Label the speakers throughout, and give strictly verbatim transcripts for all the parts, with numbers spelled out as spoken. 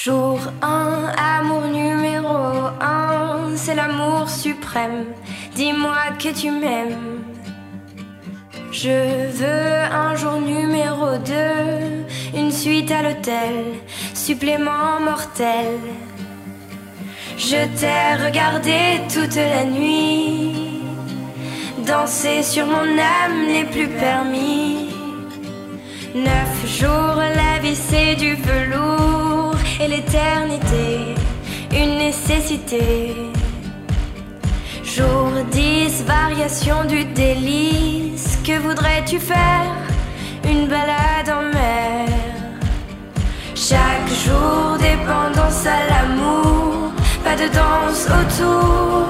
Speaker 1: Jour un, amour numéro un, c'est l'amour suprême. Dis-moi que tu m'aimes. Je veux un jour numéro deux, une suite à l'hôtel, supplément mortel. Je t'ai regardé toute la nuit, danser sur mon âme n'est plus permis. Neuf jours, la vie c'est du velours, et l'éternité, une nécessité. Jour dix, variation du délice, que voudrais-tu faire? Une balade en mer. Chaque jour, dépendance à l'amour, pas de danse autour.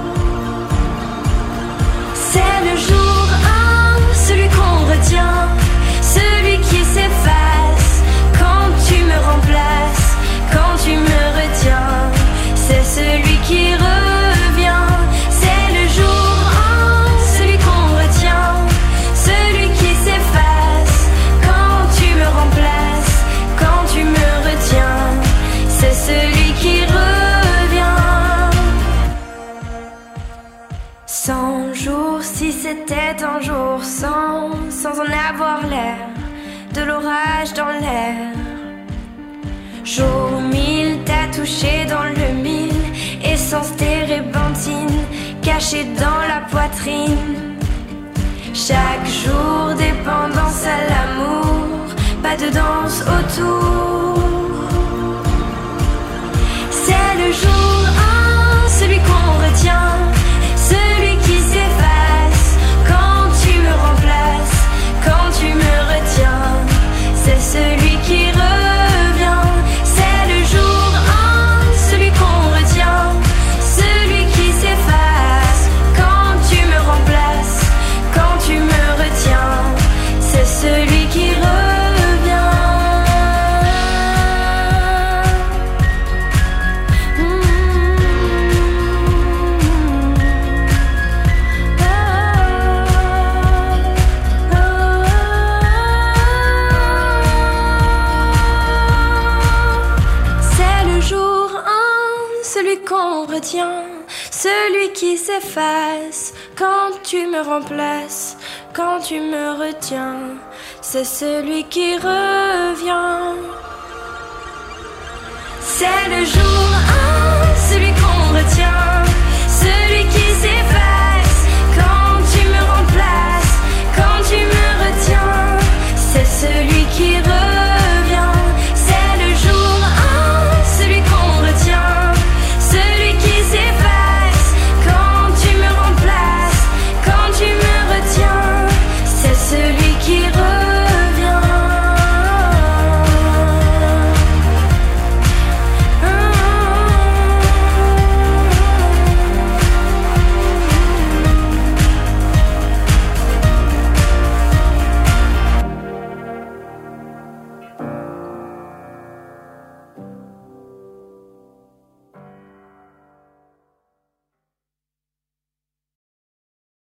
Speaker 1: C'est le jour un, celui qu'on retient, celui qui s'efface quand tu me remplaces, quand tu me retiens. C'est celui qui revient. C'est le jour un, celui qu'on retient, celui qui s'efface quand tu me remplaces, quand tu me retiens. C'est celui qui revient. Cent jours, si c'était un jour sans, sans en avoir l'air, de l'orage dans l'air. Jour mille, t'as touché dans le mille, essence térébenthine, cachée dans la poitrine. Chaque jour, dépendance à l'amour, pas de danse autour. C'est le jour un, celui qu'on retient, celui qui s'efface quand tu me remplaces, quand tu me retiens. C'est celui qui revient. C'est le jour un, celui qu'on retient, celui qui s'efface quand tu me remplaces, quand tu me retiens. C'est celui qui revient. Celui qui s'efface quand tu me remplaces, quand tu me retiens. C'est celui qui revient. C'est le jour un, celui qu'on retient,